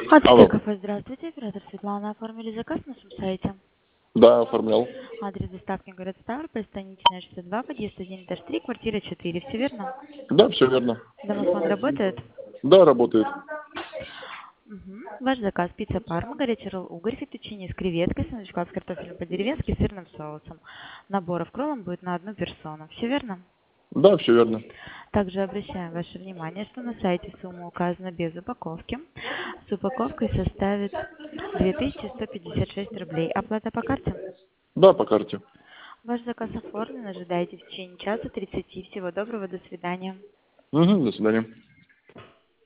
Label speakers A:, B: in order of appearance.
A: Адрес
B: Алло.
A: кафе, здравствуйте, оператор Светлана. Оформили заказ на нашем сайте.
B: Да, оформлял.
A: Адрес доставки город Ставрополь, Станичная, 62, подъезд 1, этаж 3, квартира 4. Все верно?
B: Да, все верно.
A: Домофон работает?
B: Да, работает.
A: Ваш заказ: пицца Парма, горячий ролл угорь, фетучини с креветкой, сундучков с картофелем по-деревенски, сырным соусом. Наборов к роллам будет на одну персону. Все верно?
B: Да, все верно.
A: Также обращаем ваше внимание, что на сайте сумма указана без упаковки. С упаковкой составит 2156 рублей. Оплата по карте?
B: Да, по карте.
A: Ваш заказ оформлен. Ожидайте в течение часа 30. Всего доброго. До свидания.
B: Угу, до свидания.